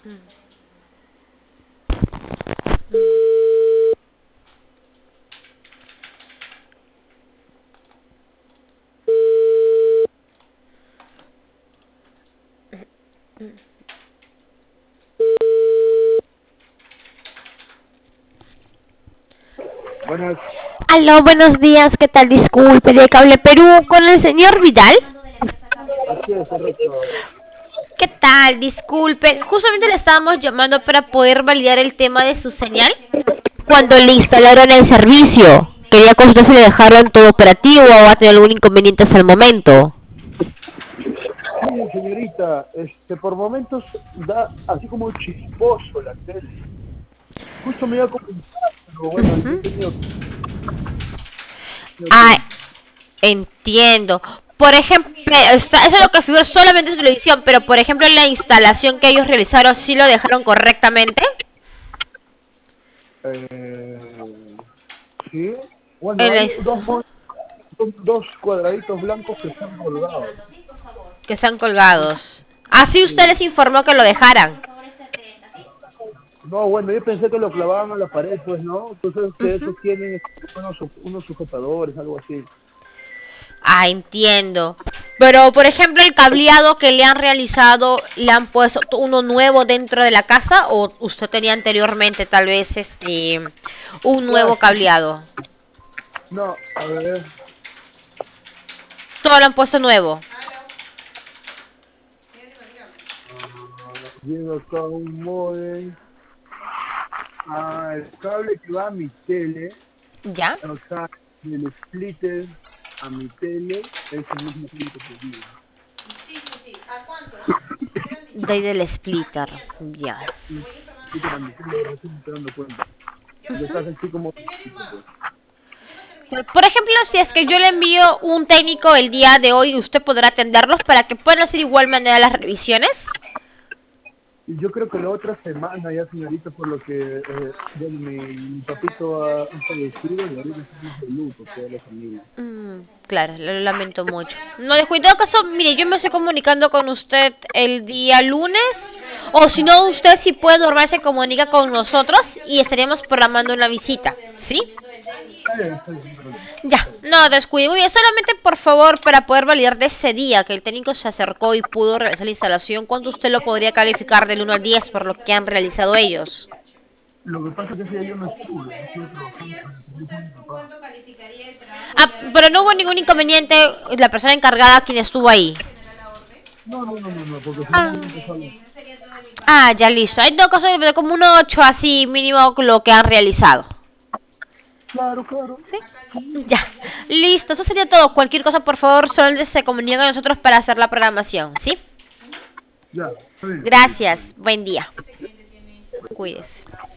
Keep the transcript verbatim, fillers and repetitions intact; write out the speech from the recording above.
Buenas. Aló, buenos días, ¿qué tal? Disculpe, de Cable Perú, con el señor Vidal. Así es, correcto. ¿Qué tal? Disculpe, justamente le estábamos llamando para poder validar el tema de su señal cuando le instalaron el servicio. Quería consultar si le dejaron todo operativo o ha tenido algún inconveniente hasta el momento. Sí, señorita, este, por momentos da así como chisposo la tele. Justo me iba a comentar, pero bueno, yo he Ujú. tenido... Ah, entiendo. Por ejemplo, está- eso es lo que figura solamente en su televisión, pero por ejemplo en la instalación que ellos realizaron, ¿sí lo dejaron correctamente? Eh, sí, bueno, En la hay ins- dos, mon- dos dos cuadraditos blancos que están colgados. que están colgados. Así usted Sí. les informó que lo dejaran. No, bueno, yo pensé que lo clavaban a la pared, pues, ¿no? Entonces que Ujú. esos tienen unos, su- unos sujetadores, algo así. Ah, entiendo. Pero, por ejemplo, el cableado que le han realizado, ¿le han puesto uno nuevo dentro de la casa o usted tenía anteriormente tal vez este un Ya, nuevo sí, sí. cableado? No, a ver, Todo lo han puesto nuevo. ah, llega acá un modem. Ah, el cable que va a mi tele, ¿Ya? o sea, del splitter a mi tele, es el mismo cable que te digo. De ahí del splitter. Ya. Sí, splitter a mi tele, recién me estoy dando cuenta. Porque Ujú. estás así como... pues. Por ejemplo, si es que yo le envío un técnico el día de hoy, ¿usted podrá atenderlos para que puedan hacer igual manera las revisiones? Y yo creo que la otra semana ya, señorita, por lo que eh, bueno, mi, mi papito ha, ha fallecido y ahorita estamos de luto, toda la familia. Mm, claro, lo lamento mucho. No, de cuidado caso, mire, yo me estoy comunicando con usted el día lunes, o si no, usted si puede normal se comunica con nosotros y estaríamos programando una visita, ¿sí? Está bien, está bien, sin problema. Ya, no descuide. Muy bien, solamente por favor, para poder validar de ese día que el técnico se acercó y pudo realizar la instalación, ¿cuánto usted lo podría calificar del uno al diez por lo que han realizado ellos? Lo que pasa es que ese día yo no estuve, yo estuve trabajando con el servicio de mi papá. Ah, pero no hubo ningún inconveniente la persona encargada quien estuvo ahí. No, no, no, no, no, porque Ah. finalmente solo... Ah, ya listo. Hay dos cosas de como un ocho así mínimo lo que han realizado. Claro, claro. ¿Sí? Ya. Listo, eso sería todo. Cualquier cosa, por favor, solo se comunica con nosotros para hacer la programación, ¿sí? Ya, está bien, señorita, está bien. Gracias. Buen día. Cuídese.